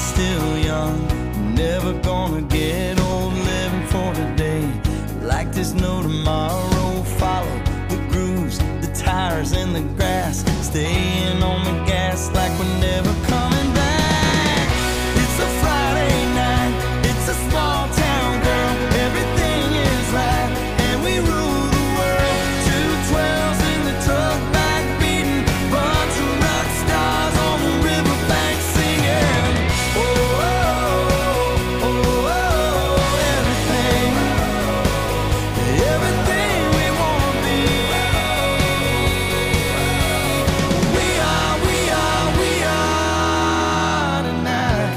still young, never gonna get old, living for today like there's no tomorrow. Follow the grooves, the tires and the grass, staying on the gas like we're never coming back. It's a Friday night, it's a small town, girl, everything is right, and we rule the world. 212s in the truck back beating, bunch of rock stars on the riverbank singing. Oh, oh, oh, oh, everything, everything we wanna be. We are tonight.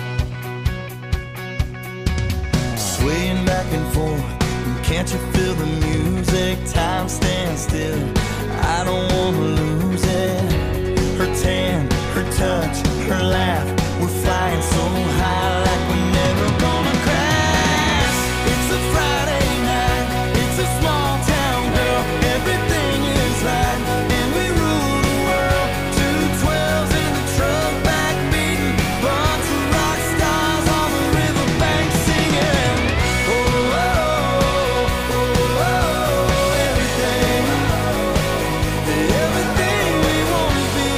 Swaying back and forth, can't you feel the music? Time stands still, I don't wanna lose it. Her tan, her touch, her laugh, we're flying so high like we're never gonna crash. It's a Friday night, it's a small town, girl, everything is right, and we rule the world. 212s in the truck back beating, bunch of rock stars on the riverbank singing. Oh, oh, oh, oh, oh, everything, everything we wanna be.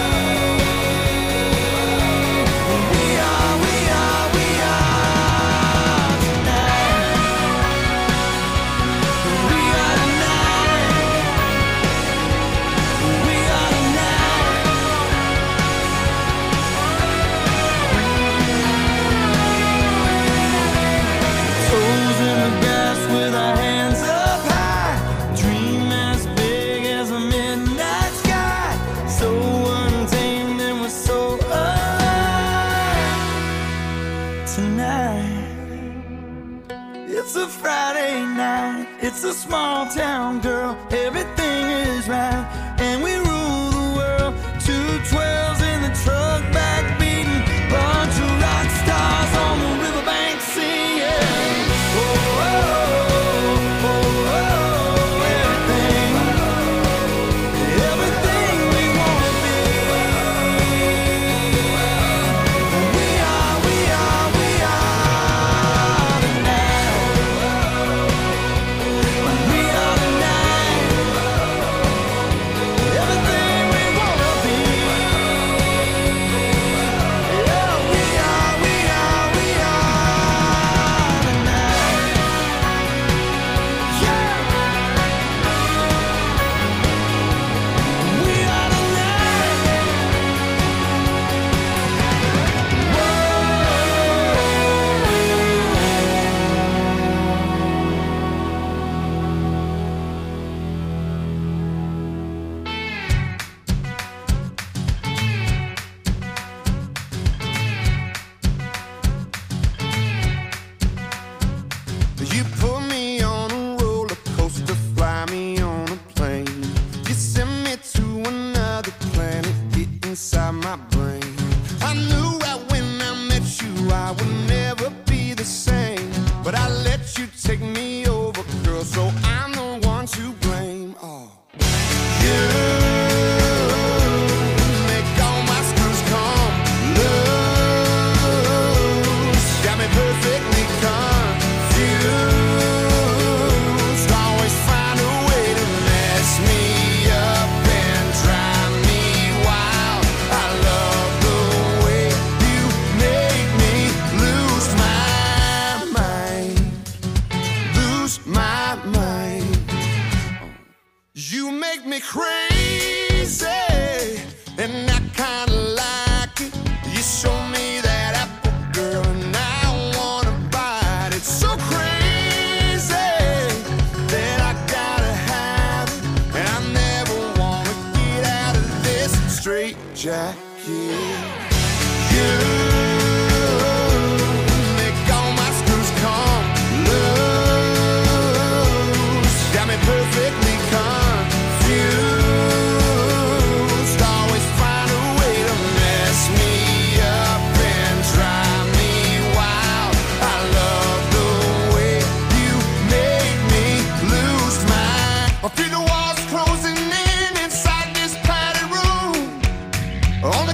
We are tonight. We are tonight. We are tonight. Toes in the gas with our hands up high, dream as big as a midnight sky, so untamed and we're so alive tonight. It's a Friday night, it's a small town, girl, everything is right, and we rule the world. 212s in the truck back beating, bunch of rock stars on the riverbank singing. Oh, oh, oh, oh, oh, everything, everything we wanna be. We are tonight. We are tonight. Everything we wanna be. Yeah, we are tonight. Yeah, we are You put me on a roller coaster, fly me on a plane. You send me to another planet, get inside my brain. I knew right when I met you I would never be the same, but I let you take me over, girl, so I'm the one to blame. Oh, you make all my screws come loose, got me perfectly confused. Always find a way to mess me up and drive me wild. I love the way you make me lose my mind, lose my mind. You make me crazy, and I kinda like it. You show me that apple, girl, and I wanna bite it. So crazy that I gotta have it, and I never wanna get out of this straight jacket. You make all my screws come loose, got me perfectly confused. Always find a way to mess me up and drive me wild. I love the way you make me lose my. I feel the walls closing in inside this padded room. On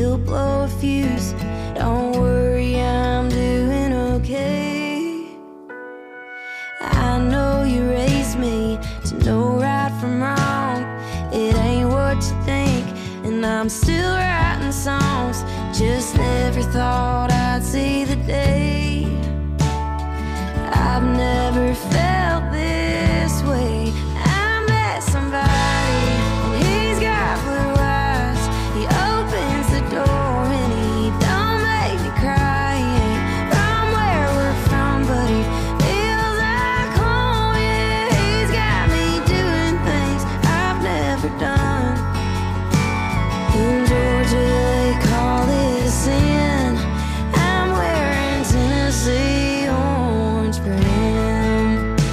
he'll blow a fuse. Don't worry, I'm doing okay. I know you raised me to know right from wrong. It ain't what you think, and I'm still writing songs. Just never thought I'd see the day. I've never felt this way. I met somebody, and he's got blue eyes. He opens the door and he don't make me cry. He ain't from where we're from, but he feels like home. Yeah, he's got me doing things I've never done. In Georgia they call it a sin. I'm wearing Tennessee orange for him.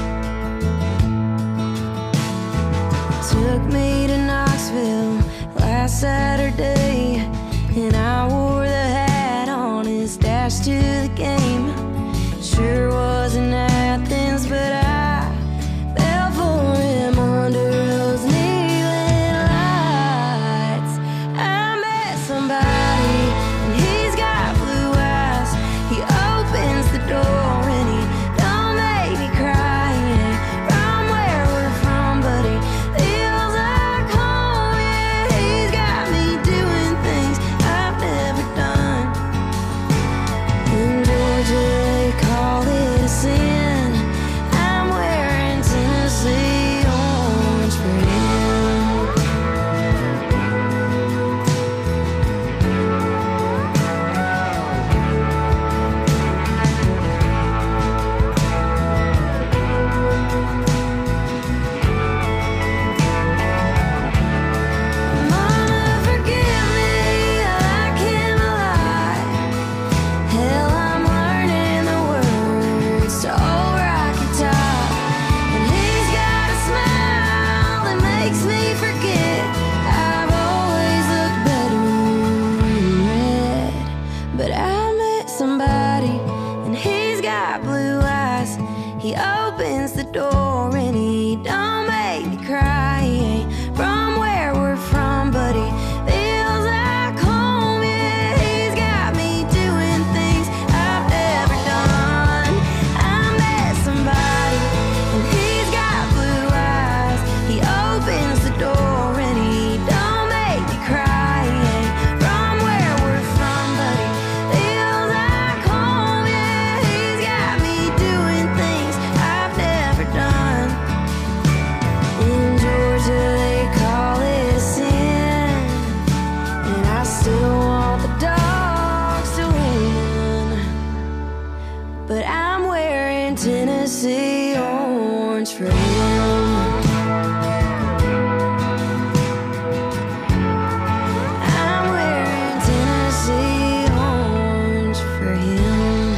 Took me to Knoxville last Saturday, and I wore the hat on his dash to the game. Sure was in Athens, but I fell for him under those neon lights. I met somebody, and he's got blue eyes. He opens the door and he don't make me cry. He ain't from where we're from, but he feels like home. Yeah, he's got me doing things I've never done. In Georgia they call it a sin. I'm wearing Tennessee orange for him. Mama, forgive me, I like him a lot. Hell, I'm learning the words to Old Rocky Top. And he's got a smile that makes me forget I've always looked better in red. But I met somebody, and he's got blue eyes. He opens the door and he don't make me cry. He ain't from where we're from, but he feels like home. Yeah, he's got me doing things I've never done. I met somebody, and he's got blue eyes. He opens the door and he don't make me cry. He ain't from where we're from, but he feels like home. Yeah, he's got me doing things I've never done. In Georgia they call it a sin, and I still want the dogs to win. But I'm wearing Tennessee orange for him. I'm wearing Tennessee orange for him.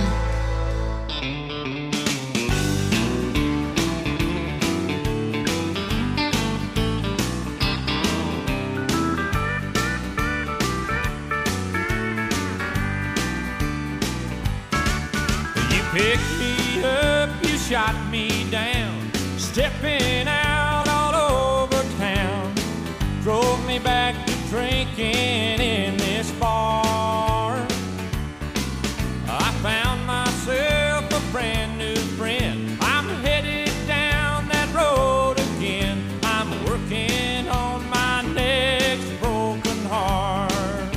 You picked me up, you shot me down, stepping out all over town. Drove me back to drinking in this bar. I found myself a brand new friend. I'm headed down that road again. I'm working on my next broken heart.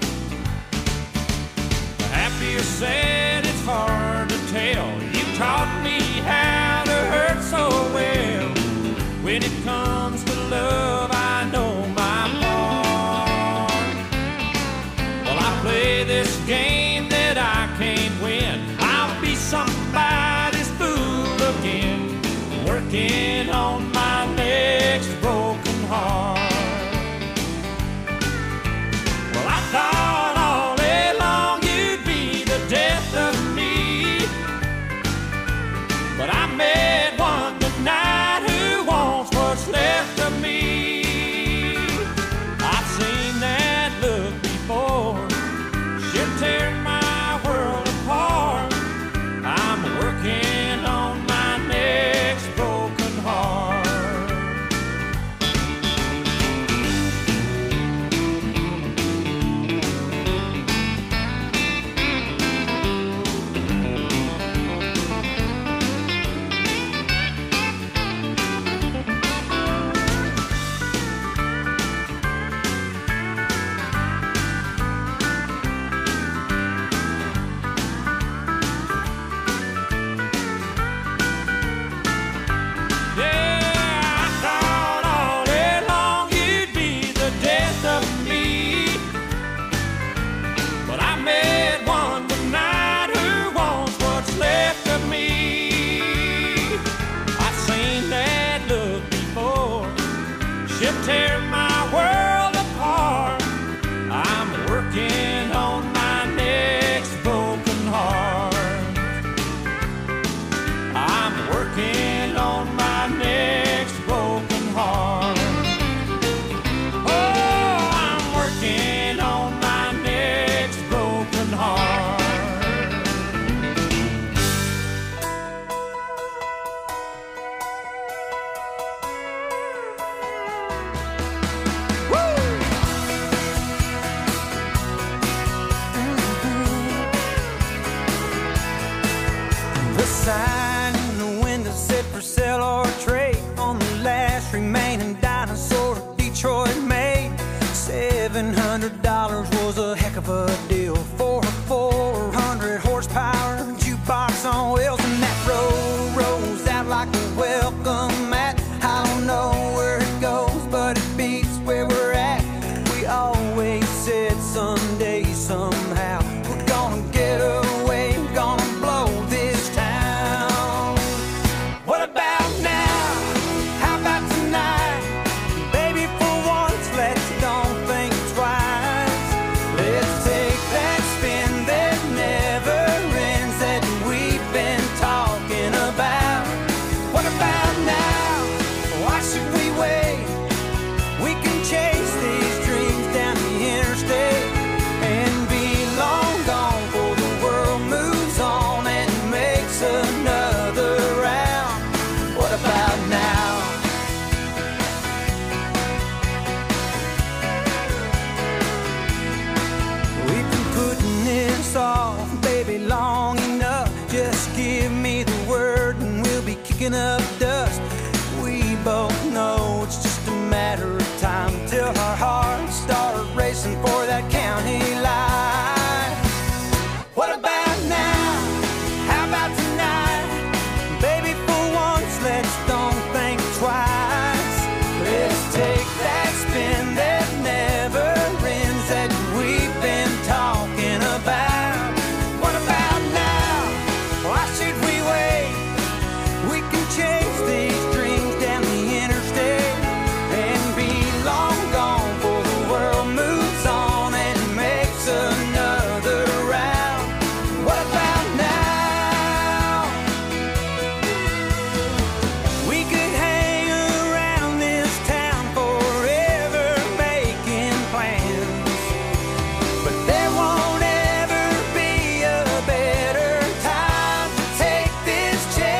Happy or sad, it's hard to tell. You taught me how to hurt so well. When it comes to love, I know my part. Well, I play this game that I can't win. I'll be somebody's fool again, working on my next broken heart. Well, I thought all day long you'd be the death of me, but I met one tonight who wants what's left of me. I've seen that look before. She'll tear working on my next broken heart. I'm working on my next broken heart. Oh, I'm working on my next broken heart. The sign in the window said for sale or trade on the last remaining dinosaur Detroit made. $700 was a heck of a deal for a 400 horsepower jukebox on wheels, and that road rolls out like a welcome mat. I don't know where it goes, but it beats where we're at. We always said someday, somehow, we're gonna get away, gonna blow this town. What about now? How about tonight? Baby, for once, let's don't think twice. Let's take that spin that never ends that we've been talking about. What about now? Why should we wait? We can chase these dreams down the interstate and be long gone before the world moves on and makes another round. What about now? We've been putting this off, baby, long enough. Just give me the word and we'll be kicking up dust. We both know it's just a matter of time till our hearts start racing for that county line. What about now? How about tonight? Baby, for once, let's don't think twice. Let's take that spin that never ends that we've been talking about. What about now? Why should we wait? We can chase these dreams down the interstate and be long gone before the world moves on and makes another round. What about now? We could hang around this town forever making plans, but there won't ever be a better time to take this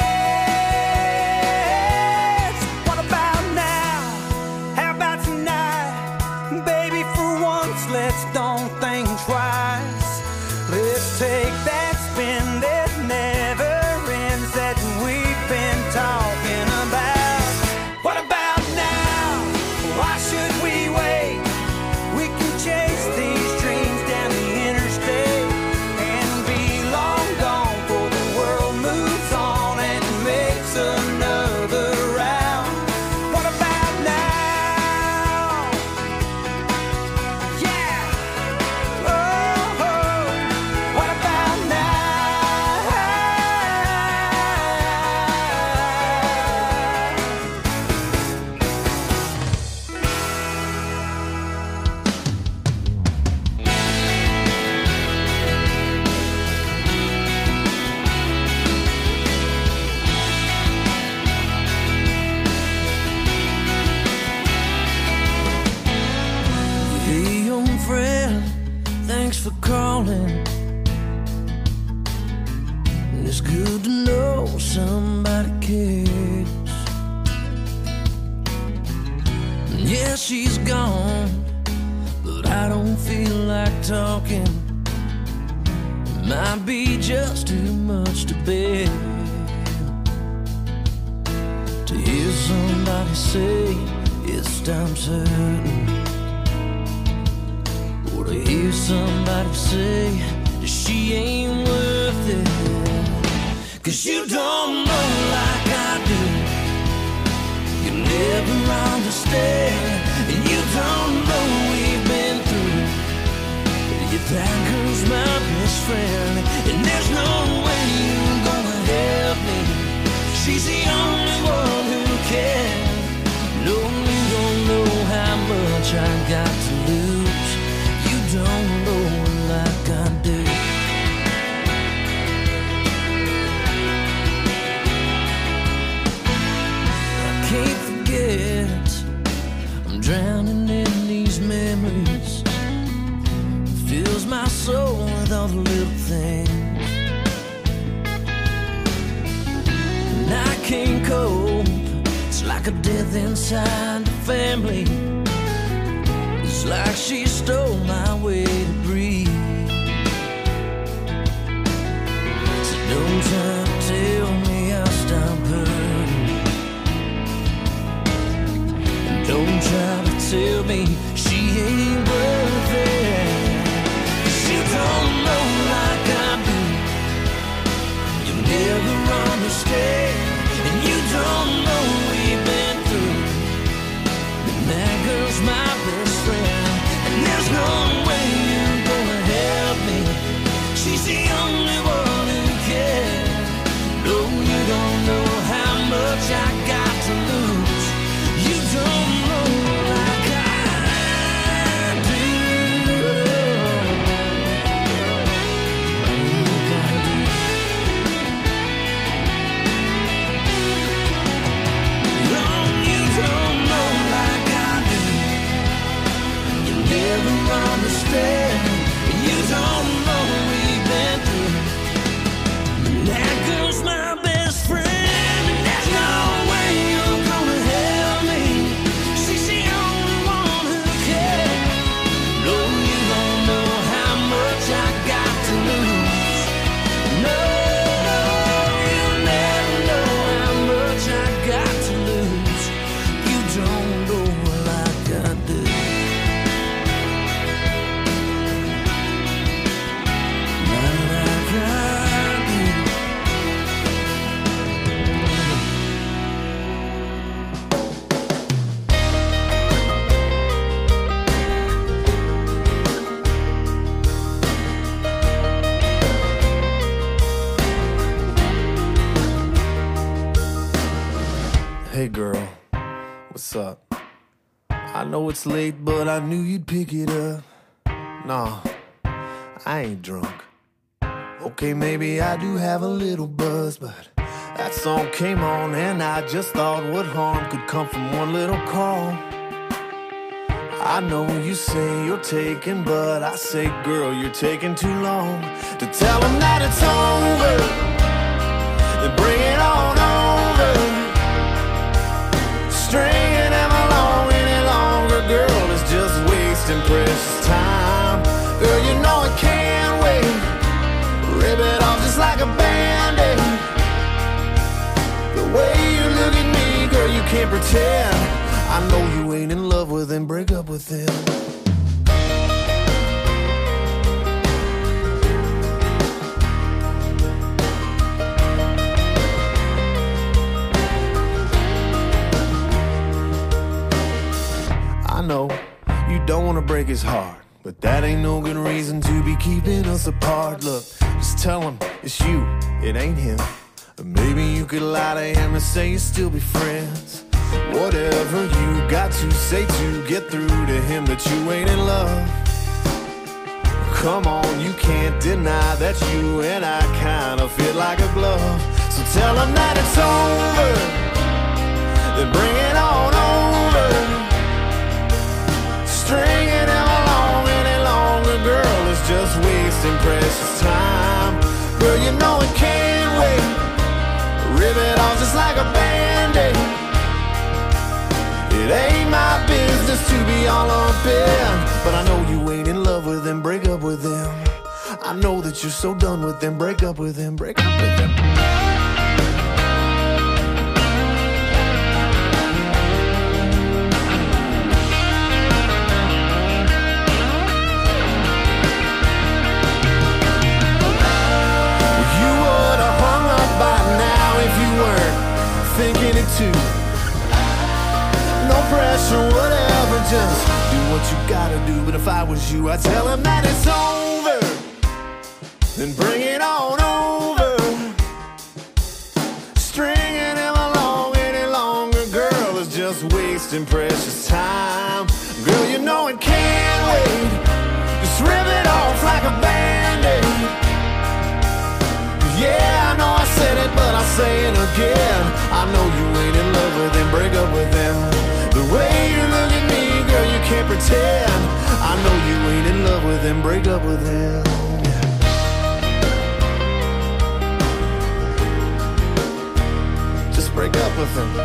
chance. What about now? How about tonight? Baby, for once, let's don't think twice. Let's take that spin that never ends that we've been talking about. What about now? Why should we wait? We can chase these dreams down the interstate and be long gone before the world moves on and makes another round. What about now? Yeah. Oh, what about now? Hey, young friend, thanks for calling. It's good to know somebody cares. Yeah, she's gone, but I don't feel like talking. It might be just too much to bear to hear somebody say it's time certain, or to hear somebody say that she ain't worth it. 'Cause you don't know like I do, you never understand, and you don't know we've been through. That girl's my best friend, and there's no way you're gonna help me. She's the only one who can. No, you don't know how much I got to lose. You don't know my soul with all the little things. And I can't cope, it's like a death inside the family. It's like she stole my way to breathe. So don't try to tell me I'll stop hurting. And don't try to tell me she ain't worth it. 'Cause you don't know like I do. You'll never understand. And you don't know we've been through. And that girl's my best friend. And there's no way you're gonna help me. She's the only one who cares. No, you don't know how much I got to lose. You don't know like I do. No, you don't know like I do. You never understand. You don't know we've been through. That girl's my best friend, and there's no way you're gonna help me. She's the only one who cares. No, you don't know how much I got to lose. No, you'll never know how much I got to lose. You don't know like I do. Not like I do. Hey girl, what's up? I know it's late, but I knew you'd pick it up. Nah, I ain't drunk. Okay, maybe I do have a little buzz, but that song came on and I just thought what harm could come from one little call. I know you say you're taking, but I say, girl, you're taking too long to tell them that it's over. Then bring it on over. Stringing them along any longer, girl, is just wasting precious time. Girl, you know it can't wait. Rip it off just like a band-aid. The way you look at me, girl, you can't pretend. I know you ain't in love with him, break up with him. I know you don't wanna break his heart, but that ain't no good reason to be keeping us apart. Look, just tell him it's you, it ain't him. Or maybe you could lie to him and say you still be friends. Whatever you got to say to get through to him that you ain't in love. Come on, you can't deny that you and I kinda fit like a glove. So tell him that it's over, then bring it on over. Stringing him along any longer, girl, is just wasting precious time. Girl, you know it can't wait. Rip it off just like a band-aid. It ain't my business to be all up in, but I know you ain't in love with him, break up with him. I know that you're so done with him, break up with him, break up with him. You would have hung up by now if you weren't thinking it too. No pressure, whatever, just do what you gotta do. But if I was you, I'd tell him that it's over, then bring it on over. Stringing him along any longer, girl, is just wasting precious time. Girl, you know it can't wait. Just rip it off like a band-aid. Yeah, I know I said it, but I'll say it again. I know you ain't in love with him, break up with him. The way you look at me, girl, you can't can't pretend. I know you ain't in love with him, break up with him. Just break up with him.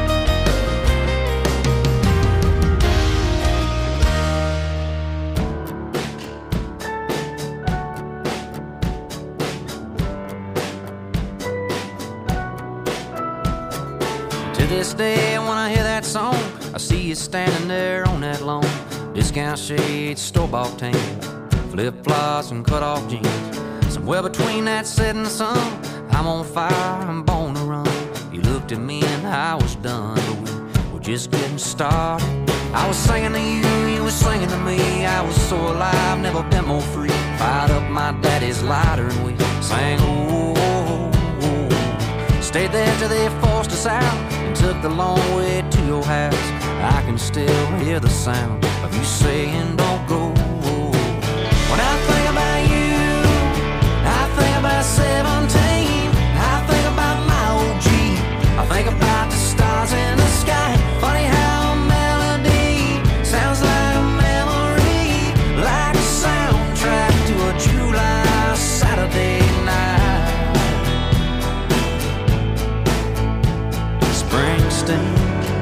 To this day, when I hear that song, I see you standing there on that lawn. Discount shades, store-bought tan, flip-flops and cut-off jeans. Somewhere between that set and the sun, I'm on fire, I'm born to run. You looked at me and I was done, but we were just getting started. I was singing to you, you were singing to me. I was so alive, never been more free. Fired up my daddy's lighter and we sang, oh, oh, oh. Stayed there till they forced us out and took the long way to your house. I can still hear the sound of you saying don't go. When I think about you, I think about 17. I think about my old Jeep. I think about the stars in the sky. Funny how a melody sounds like a memory, like a soundtrack to a July Saturday night. Springsteen.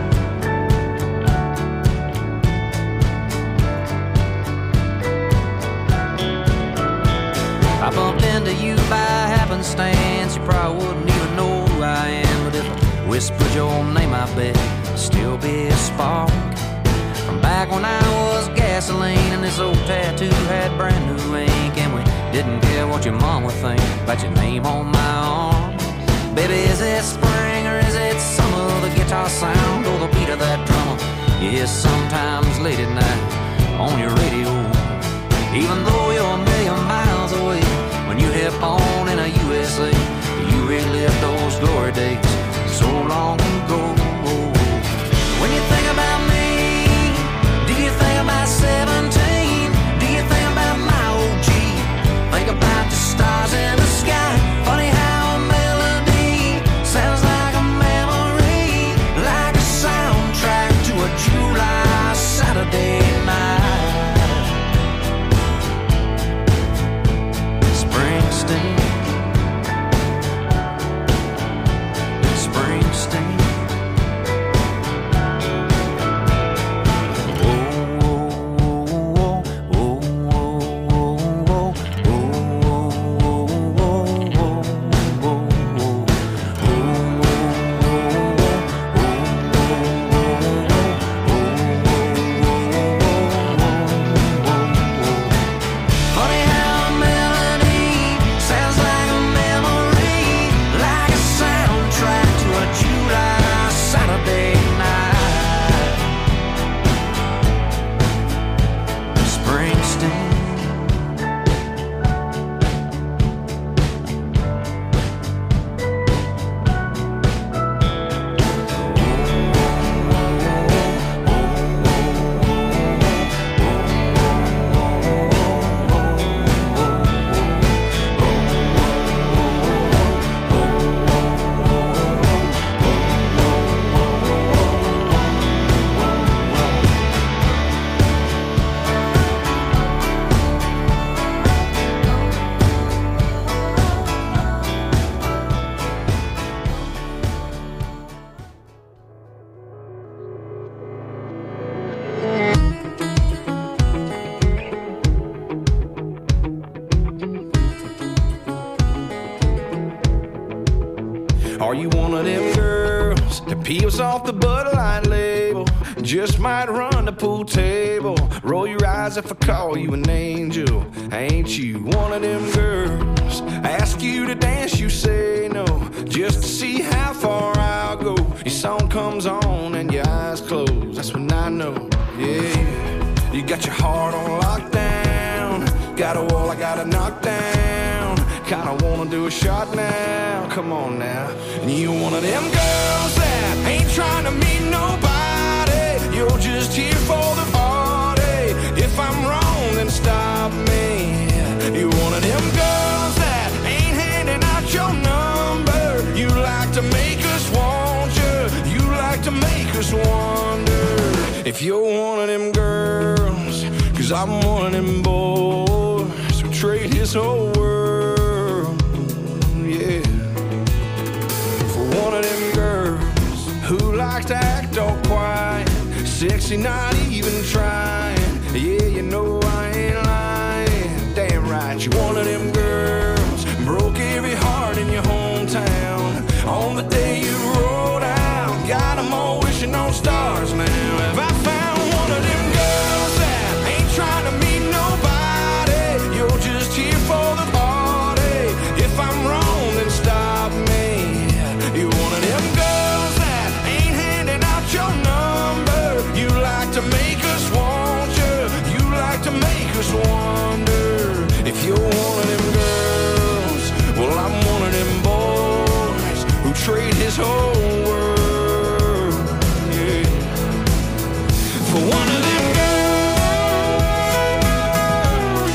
I bumped into you by happenstance. You probably wouldn't even know who I am, but if I whispered your name, I bet it'd still be a spark. From back when I was gasoline and this old tattoo had brand new ink, and we didn't care what your mom would think about your name on my arm. Baby, is it spring or is it summer? The guitar sound or the beat of that drummer you hear sometimes late at night on your radio. Even though you're a million miles away, when you hit on in a USA, you relive those glory days so long ago. When you think about me, do you think about 17? Do you think about my old Jeep? Think about the stars in the sky. Funny how a melody sounds like a memory, like a soundtrack to a July Saturday night. Springsteen. Are you one of them girls that peels off the Bud Light label? Just might run the pool table. Roll your eyes if I call you an angel. Ain't you one of them girls? Ask you to dance, you say no, just to see how far I'll go. Your song comes on and your eyes close. That's when I know, yeah. You got your heart on lockdown. Got a wall I gotta knock down. Kinda wanna do a shot now. Come on now. And you one of them girls that ain't trying to meet nobody. You're just here for the party. If I'm wrong, then stop me. You one of them girls that ain't handing out your number. You like to make us want you. You like to make us wonder if you're one of them girls. 'cause I'm one of them boys who trade his whole world, yeah, for one of them girls who likes to act all quiet, sexy, not even trying. Yeah, you know I ain't lying. Damn right, you one of them girls broke every heart in your hometown. On the day you rolled out, got them all wishing on stars now. Have I found one of them girls that ain't trying to meet nobody? You're just here for the party. If I'm wrong, then stop me. You're one of them girls that ain't handing out your number. You like to make us want you. You like to make us wonder if you're one of them girls. Well, I'm one of them boys who trade his whole world, yeah, for one of them girls.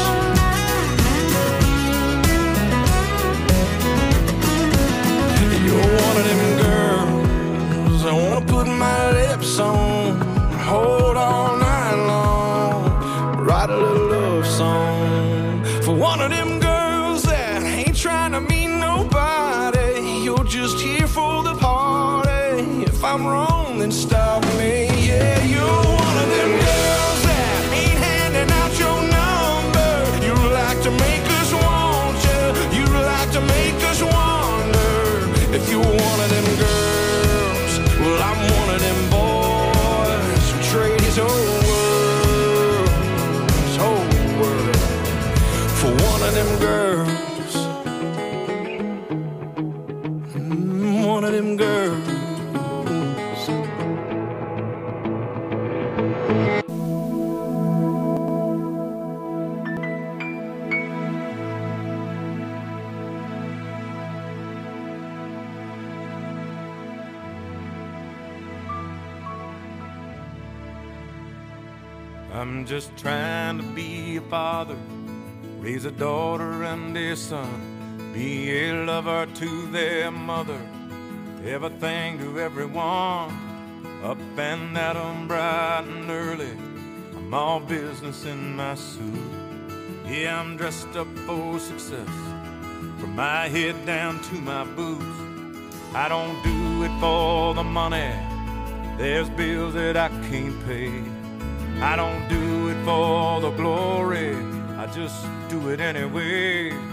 You're one of them girls I wanna put my lips on, hold all night long, write a little love song for one of them girls that ain't trying to meet nobody. You're just here for the party. If I'm wrong, then stop me. Yeah, you're one of them girls that ain't handing out your number. You like to make us want you. You like to make us wonder if you're one of them girls. Well, I'm one of them boys who trade his whole world for one of them girls. One of them girls. I'm just trying to be a father, raise a daughter and a son, be a lover to their mother, everything to everyone, up and at 'em bright and early. I'm all business in my suit. Yeah, I'm dressed up for success, from my head down to my boots. I don't do it for the money, there's bills that I can't pay. I don't do it for the glory, I just do it anyway.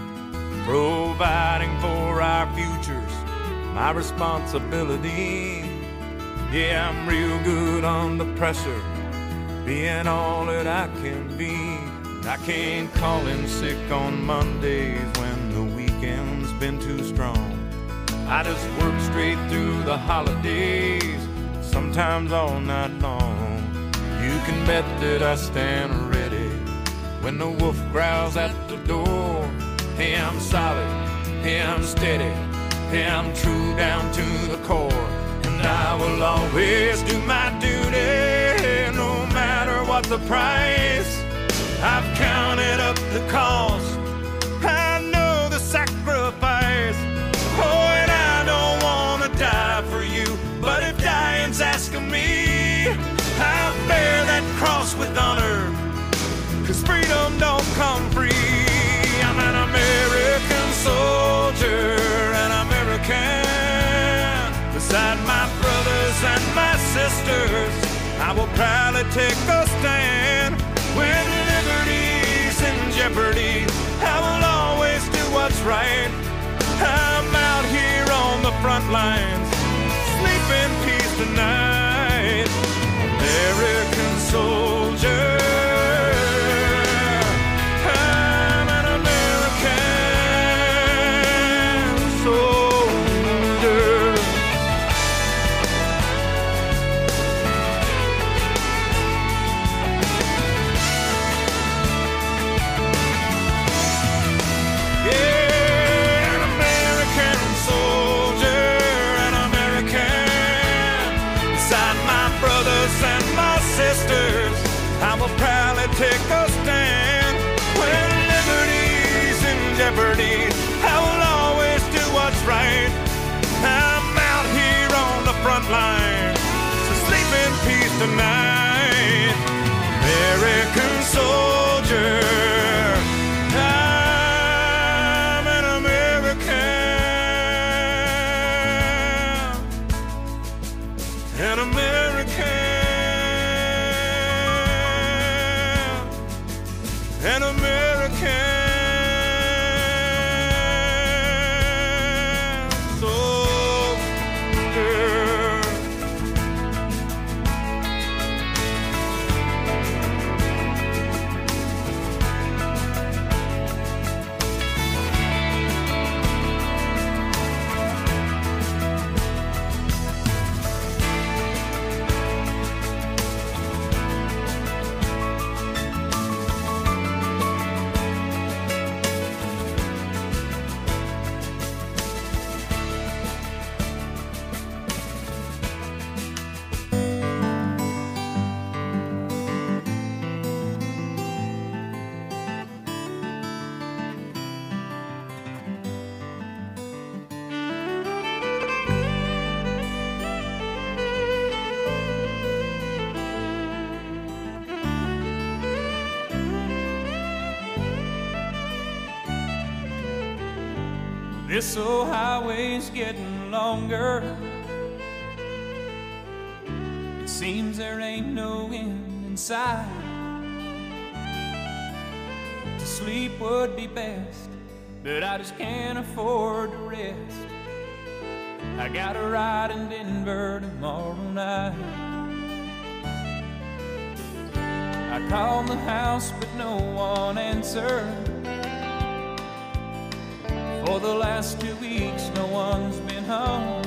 Providing for our futures, my responsibility. Yeah, I'm real good under pressure, being all that I can be. I can't call in sick on Mondays when the weekend's been too strong. I just work straight through the holidays, sometimes all night long. You can bet that I stand ready when the wolf growls at the door. Hey, I'm solid, hey, I'm steady, hey, I'm true down to the core. And I will always do my duty, no matter what the price. I've counted up the cost, I know the sacrifice. Oh, and I don't want to die for you, but if dying's asking me, I'll bear that cross with honor, 'cause freedom don't come free. I'm an American soldier, an American. Beside my brothers and my sisters, I will proudly take a stand. When liberty's in jeopardy, I will always do what's right. I'm out here on the front lines, sleep in peace tonight. American soldier, I'm an American soldier. Yeah, an American soldier, an American. Beside my brothers and my sisters, I will proudly take a stand. When liberty's in jeopardy, I will always do what's right. I'm out here on the front line, so sleep in peace tonight. American soldier. This old highway's getting longer. It seems there ain't no end in sight. To sleep would be best, but I just can't afford to rest. I got a ride in Denver tomorrow night. I called the house, but no one answered. For the last 2 weeks, no one's been home.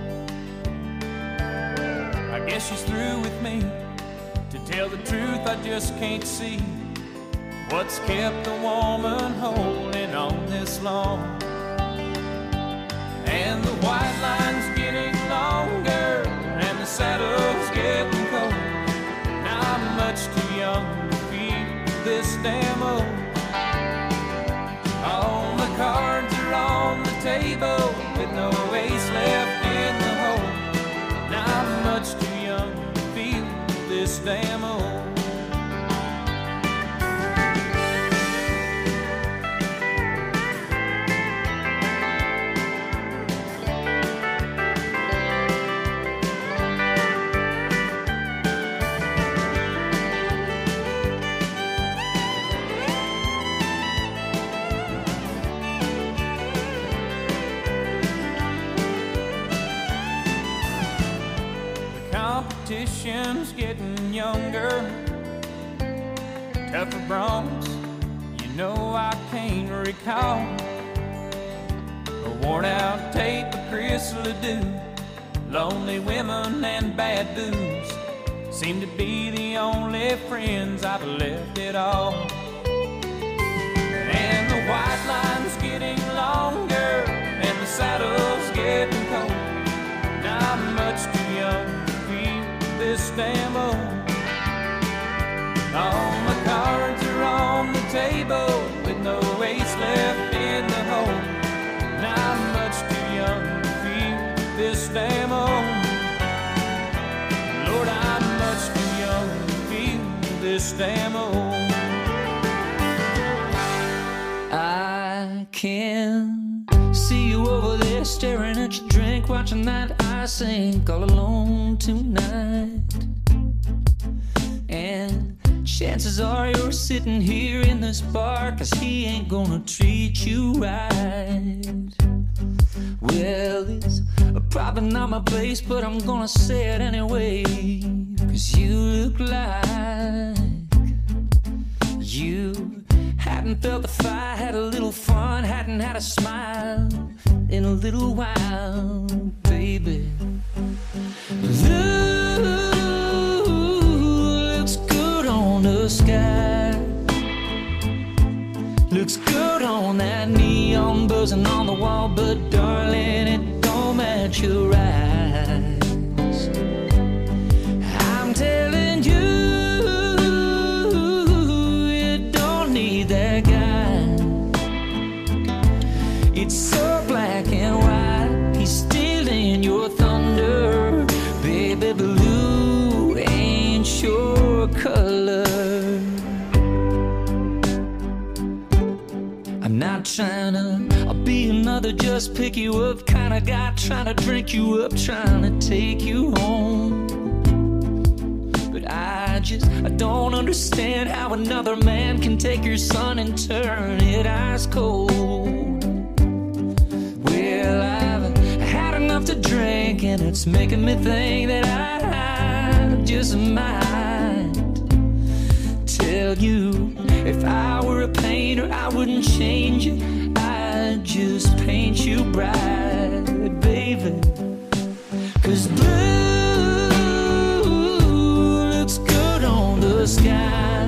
I guess she's through with me. To tell the truth, I just can't see what's kept a woman holding on this long. And the white line's getting longer, and the saddle's getting cold. Now I'm much too young to feel this damn old. All the cards are on the table with no ace left in the hole. Now I'm much too young to feel this damn old. Competition's getting younger, tougher broncs, you know I can't recall. A worn out tape of Chris Ledoux, lonely women and bad booze seem to be the only friends I've left at all. And the white line's getting longer, and the saddle's getting cold. Now I'm much too young this damn old. All my cards are on the table with no ace left in the hole. Now I'm much too young to feel this damn old. Lord, I'm much too young to feel this damn old. I can see you over there staring at your drink, watching that I sink all alone tonight. And chances are you're sitting here in this bar, 'cause he ain't gonna treat you right. Well, it's probably not my place, but I'm gonna say it anyway, 'cause you look like you hadn't felt the fire, had a little fun, hadn't had a smile in a little while, baby. Looks good on the sky, looks good on that neon buzzing on the wall, but darling, it don't match your eyes. I'm telling you, you don't need that guy. It's so black and white, he's stealing your thunder. Baby blue ain't your color. I'm not trying to be another just pick you up kind of guy, trying to drink you up, trying to take you home. But I don't understand how another man can take your sun and turn it ice cold. Well, I've had enough to drink, and it's making me think that I just might tell you, if I were a painter, I wouldn't change you, I'd just paint you bright, baby. 'Cause blue looks good on the sky,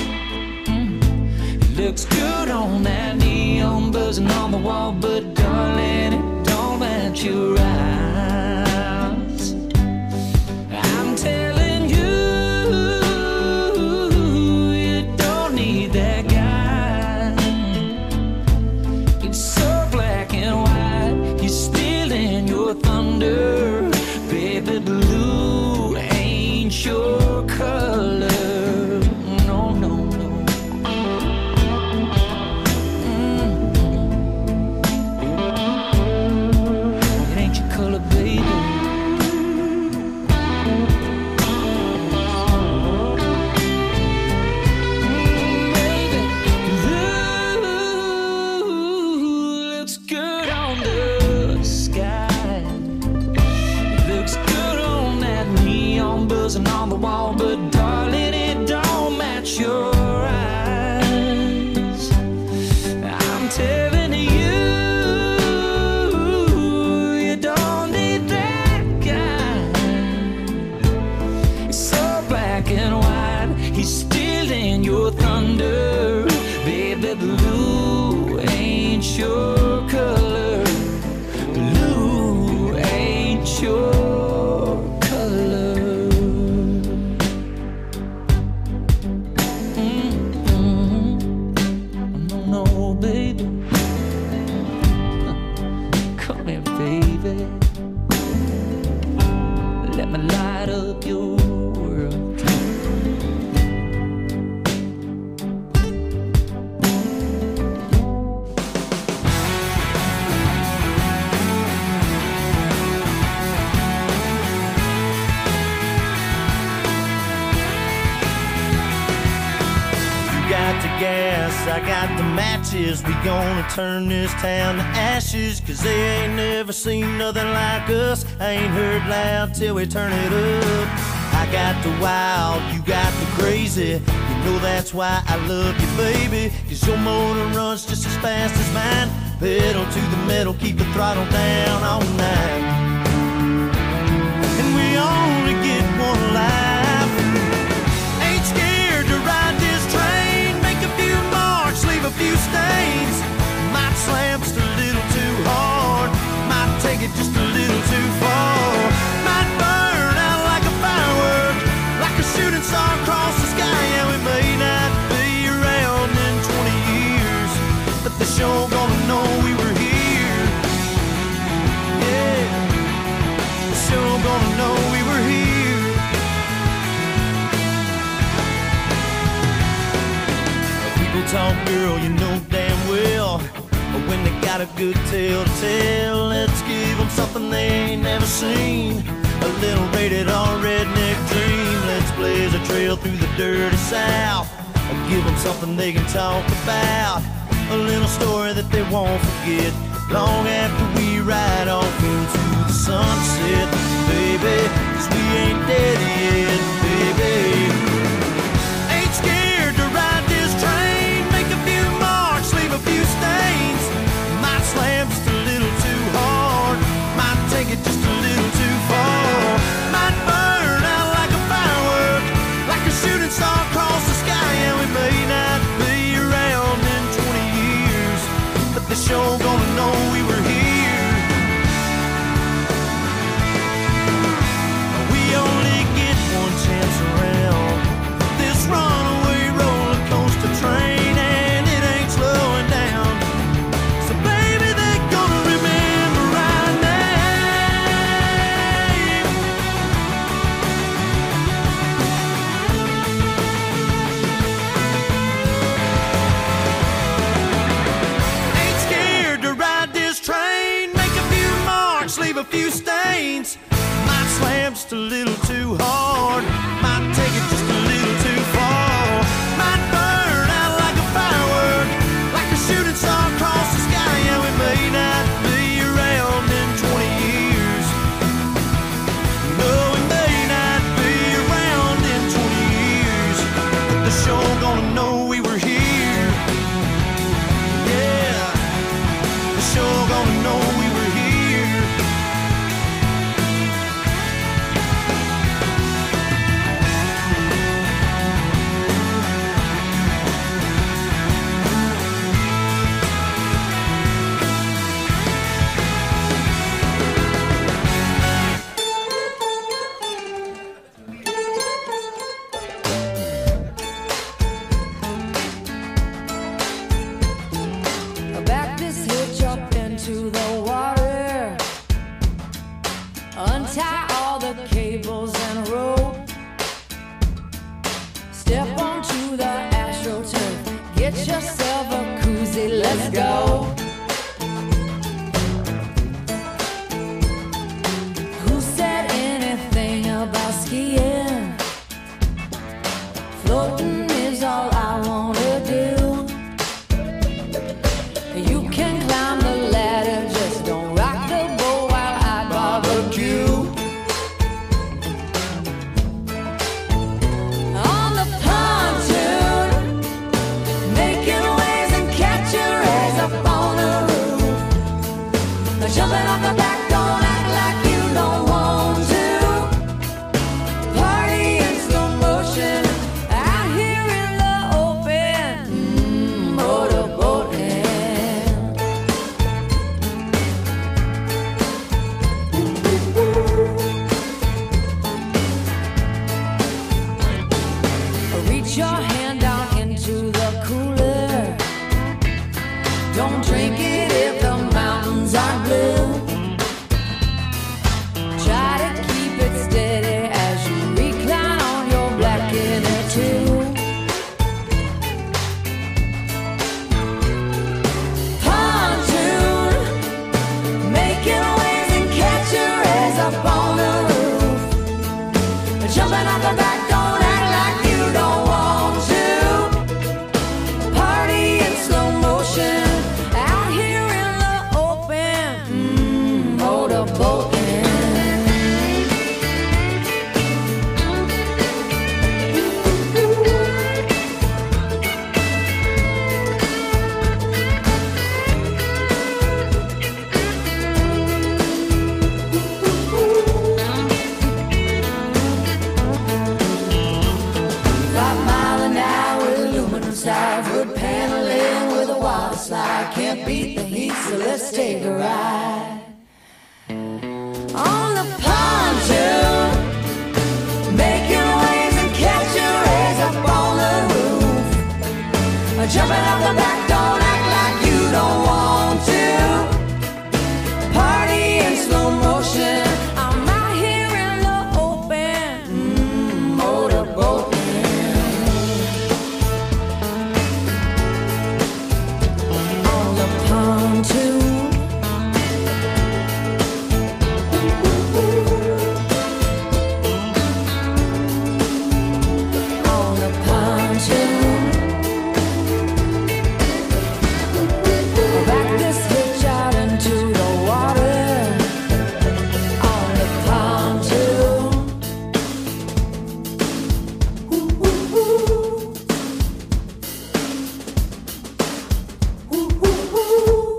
it looks good on that neon buzzing on the wall, but darling, it don't match your eyes. I'm telling you, you don't need that guy. It's so black and white, he's stealing your thunder. Baby blue ain't your color. No, no, no. the matches, we gonna turn this town to ashes. Cause they ain't never seen nothing like us. I ain't heard loud till we turn it up. I got the wild, you got the crazy. You know that's why I love you, baby. Cause your motor runs just as fast as mine. Pedal to the metal, keep the throttle down all night. And we only get one life. Ain't scared to ride this train. Make a few marks, leave a few stains. Might slam just a little too hard. Might take it just a little too far. Might burn out like a firework, like a shooting star across the sky. Yeah, we may not be around in 20 years, but the show gonna know we were here. Yeah, the show gonna know we were here. People talk, girl, you know damn well, but when they got a good tale to tell, let's give them something they ain't never seen. A little rated R redneck dream. Let's blaze a trail through the dirty South. Give them something they can talk about. A little story that they won't forget long after we ride off into the sunset, baby. Cause we ain't dead yet, baby. Ain't scared to ride this train. Make a few marks, leave a few stains. Might slam just a little too hard. Might take it just a little too far. Might burn out like a firework, like a shooting star across the sky. And we may not be around in 20 years, but the show gonna know we were here. We only get one chance around this runaway roller coaster train, and it ain't slowing down. So baby, they're gonna remember our name. Ain't scared to ride this train. Make a few marks, leave a few stains. Might slam just a little too hard. Might take it just a little too far. Might burn out like a firework, like a shooting star across the sky. And we may not be around in 20 years. No, we may not be around in 20 years, but the show gonna know we were here. Yeah, the show gonna know we were here. Back this hitch up into the water. Untie all the cables and rope. Step onto the AstroTurf. Get yourself a koozie, let's go. Who said anything about skiing? Floating is all I wanna do. You can climb the ladder, just don't rock the boat while I barbecue. On the pontoon, making waves and catching rays up on the roof. Jumping off the back, don't act like you don't want to. Party in slow motion, out here in the open. Motorboating. Reach your hand down into the cooler. Don't drink it if the mountains are blue. Try to keep it steady as you recline on your black inner tube. Pontoon, making waves and catching rays up on the roof. Jumping off the back, don't act like you don't want to. Party in slow can't beat the heat, so let's take a ride on the pontoon, making waves and catching rays up on the roof, jumping out the back, don't act like you don't want to. Party in slow motion, I'm out here in the open, motorboating. On the pontoon, on the pontoon. Back this hitch out into the water on the pontoon. Ooh, ooh, ooh. Ooh, ooh, ooh.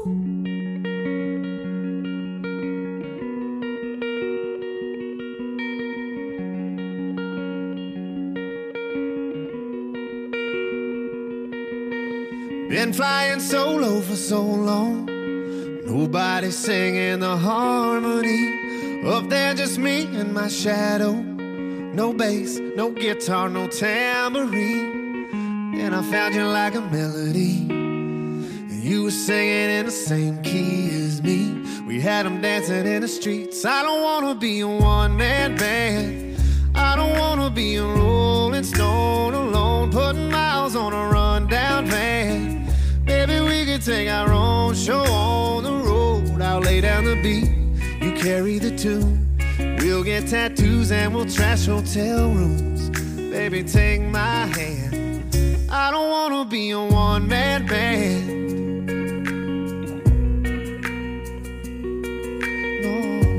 Been flying solo for so long, nobody singing the harmony. Up there just me and my shadow. No bass, no guitar, no tambourine. And I found you like a melody, and you were singing in the same key as me. We had them dancing in the streets. I don't wanna be a one-man band, I don't wanna be a rolling stone alone, putting miles on a rundown van. Maybe we could take our own show on the road. I'll lay down the beat, you carry the tune. We'll get tattoos and we'll trash hotel rooms. Baby, take my hand, I don't wanna be a one-man band. No.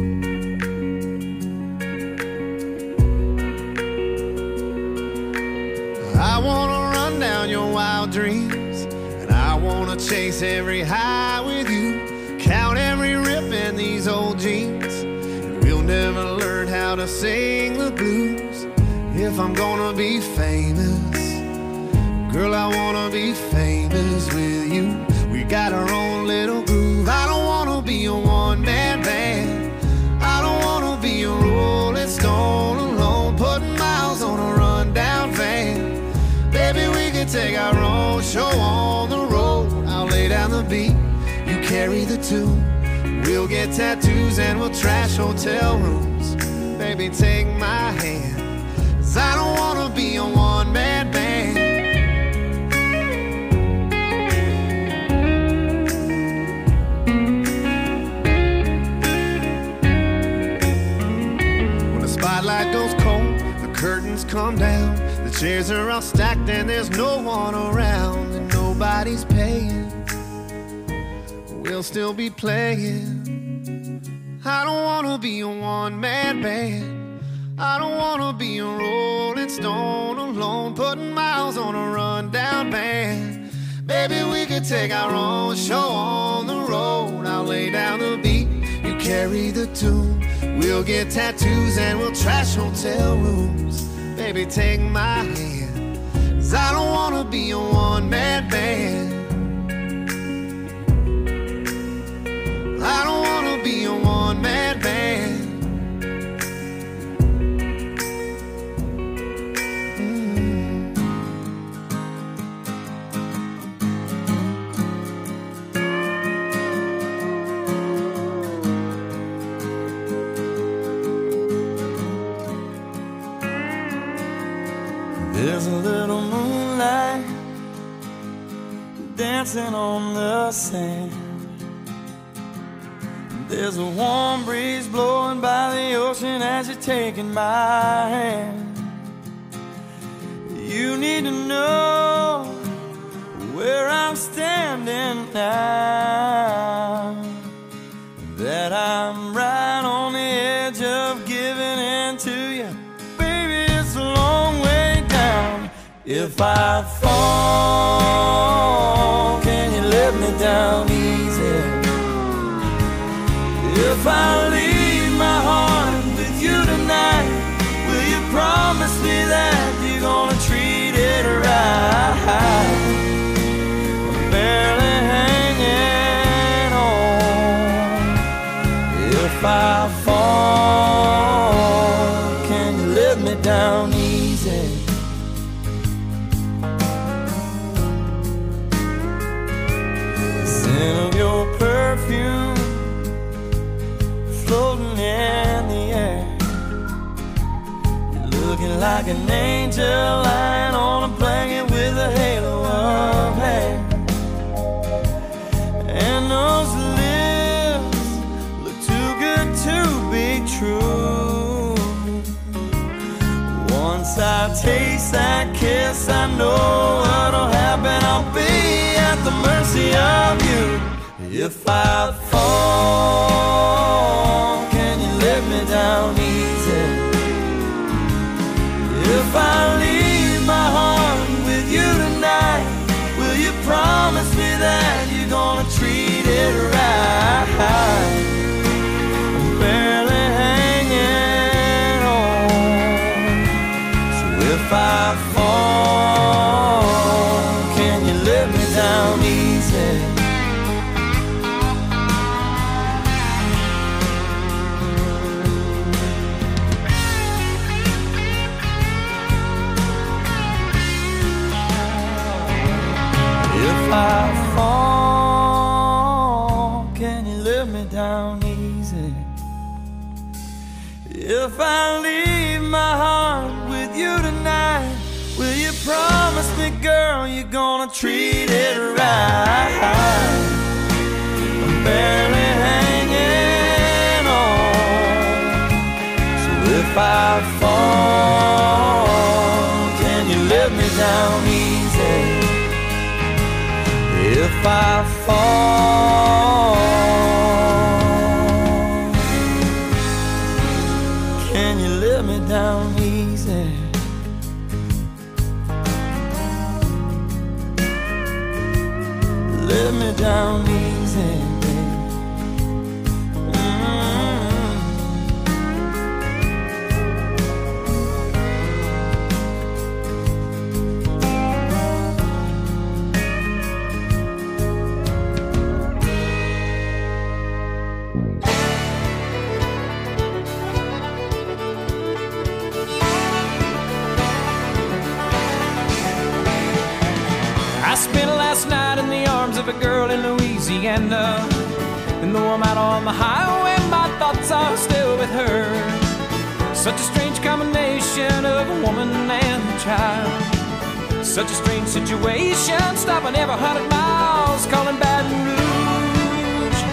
I wanna run down your wild dreams, I wanna chase every high with you, count every rip in these old jeans, and we'll never learn how to sing the blues. If I'm gonna be famous, girl, I wanna be famous with you. We got our own little groove. I don't wanna be a one-man band, I don't wanna be a rolling stone alone, putting miles on a rundown van. Baby, we could take our own show on the road. I'll lay down the beat, you carry the tune. We'll get tattoos and we'll trash hotel rooms. Baby, take my hand, 'cause I don't wanna be a one-man band. When the spotlight goes cold, the curtains come down, the chairs are all stacked and there's no one around, and nobody's paying, we'll still be playing. I don't wanna be a one-man band, I don't wanna be a rolling stone alone, putting miles on a rundown van. Baby, we could take our own show on the road. I'll lay down the beat, you carry the tune. We'll get tattoos and we'll trash hotel rooms. Baby, take my hand, 'cause I don't wanna be a one-man band. I don't wanna be a one-man band. There's a little moonlight dancing on the sand. There's a warm breeze blowing by the ocean as you're taking my hand. You need to know where I'm standing now, that I'm right on the edge of giving in to you. Baby, it's a long way down. If I fall, can you let me down easy? If I leave my heart with you tonight, will you promise me that you're gonna treat it right? I'm barely hanging like an angel lying on a blanket with a halo of hair. And those lips look too good to be true. Once I taste that kiss, I know what'll happen. I'll be at the mercy of you. If I fall, can you let me down easy? If I leave my heart with you tonight, will you promise me that you're gonna treat it right? I'm barely hanging on. So if I fall, can you let me down easy? If I fall, can you let me down easy? If I leave my heart with you tonight, will you promise me, girl, you're gonna treat it right? I'm barely hanging on. So if I fall, can you let me down easy? If I fall, can you let me down easy? Let me down easy, baby. I spent last night in the arms of a girl in Louisiana, and though I'm out on the highway, my thoughts are still with her. Such a strange combination of a woman and a child. Such a strange situation, stopping every 100 miles, calling Baton Rouge.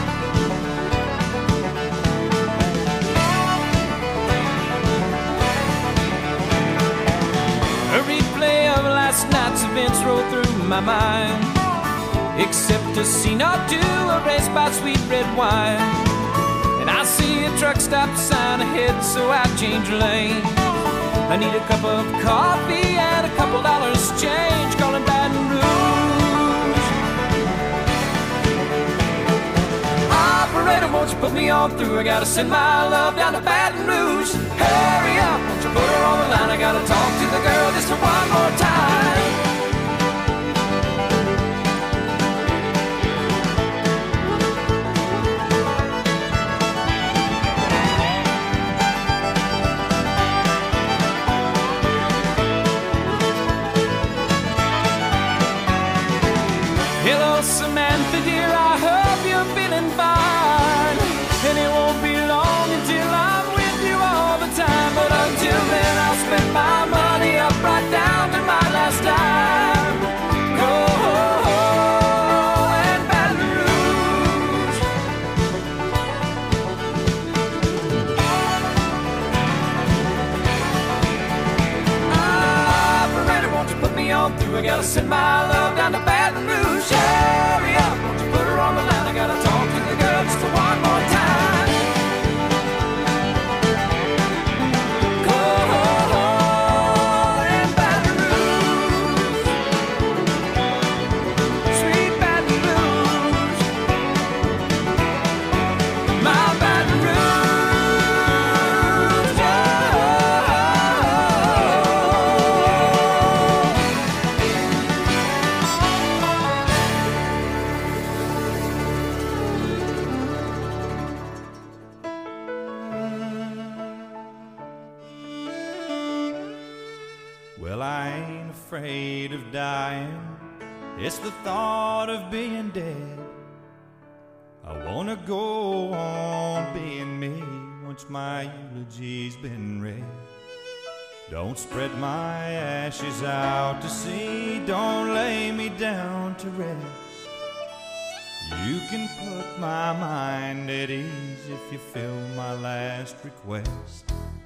A replay of last night's events roll through my mind, except a scene or two erased by sweet red wine. And I see a truck stop sign ahead, so I change lane. I need a cup of coffee and a couple dollars change, calling Baton Rouge. Operator, won't you put me on through? I gotta send my love down to Baton Rouge. Hurry up, won't you put her on the line? I gotta talk to the girl just one more time. Hello, Samantha, dear, I hope you're feeling fine. And it won't be long until I'm with you all the time. But until then, I'll spend my money up right down to my last dime. Go and Baton Rouge. Operator, won't you put me on through? I gotta send my love down to Baton Rouge. Hurry up, won't you put her on the line? I gotta talk to the girl just one more time. Go and Baton Rouge, sweet Baton Rouge, my Baton Rouge, Well, I ain't afraid of dying. It's the thought of being dead. I wanna go on being me once my eulogy's been read. Don't spread my ashes out to sea. Don't lay me down to rest. You can put my mind at ease if you fill my last request.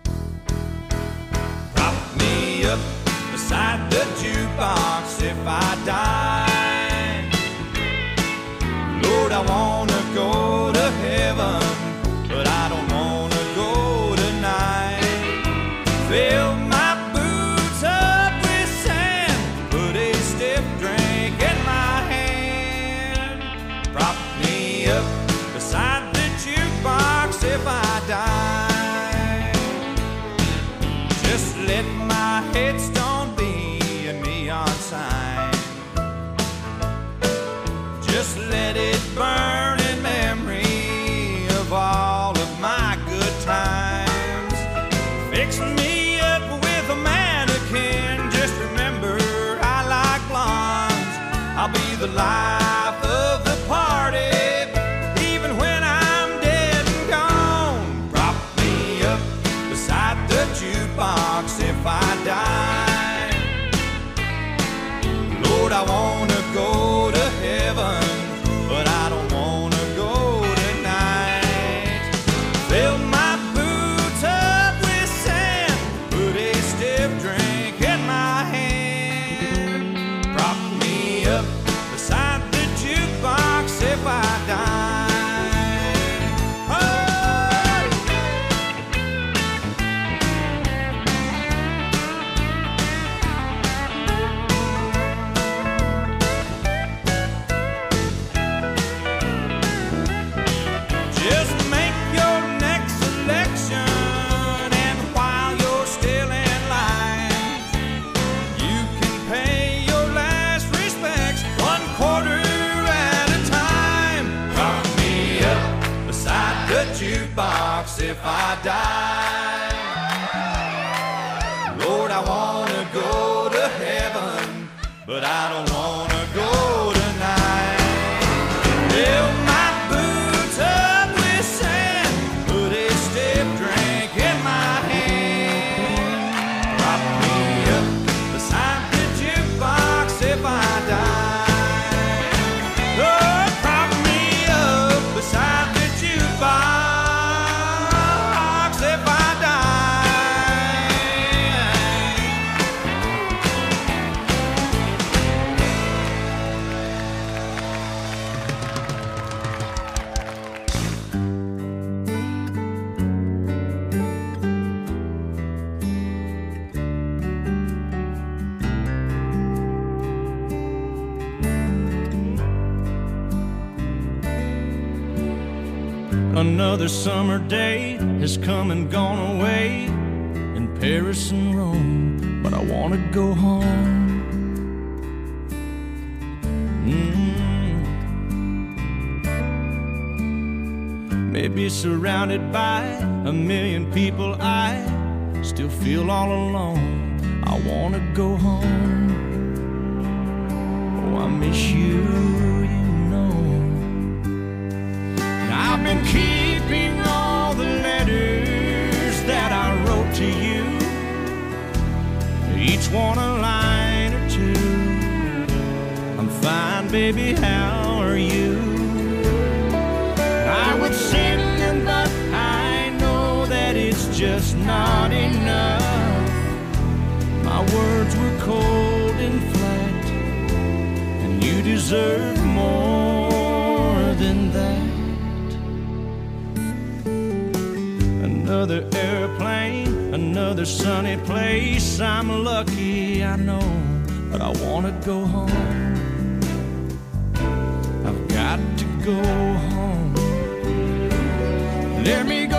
Prop me up beside the jukebox if I die. Lord, I wanna go to heaven, but I don't wanna go tonight. Fill my boots up with sand, put a stiff drink in my hand. Prop me up beside the jukebox if I die. Just let my headstone be a neon sign. Just let it burn in memory of all of my good times. Fix me up with a mannequin. Just remember I like blondes. I'll be the life of the party, even when I'm dead and gone. Prop me up beside the jukebox if I die. Lord, I wanna go to heaven, but I don't wanna go tonight. Fill my boots up with sand, put a stiff drink in my hand. Prop me up beside the jukebox if I die. Just make your next selection, and while you're still in line, you can pay your last respects 1/4 at a time. Prop me up beside the jukebox if I die. Lord, I wanna go to heaven, but I don't wanna go tonight. Fill my boots up with sand, put a stiff drink in my hand. Prop me up beside the jukebox if I die. Lord, prop me up beside the jukebox if I die. Another summer day has come and gone away in Paris and Rome, but I wanna go home. Maybe surrounded by a million people, I still feel all alone. I wanna go home. Oh, I miss you, you know. I've been keeping all the letters that I wrote to you, each one a line or two. I'm fine, baby, how are you? I would send them, but I know that it's just not enough. My words were cold and flat, and you deserve more than that. Another airplane, another sunny place. I'm lucky, I know, but I wanna go home. I've got to go home. Let me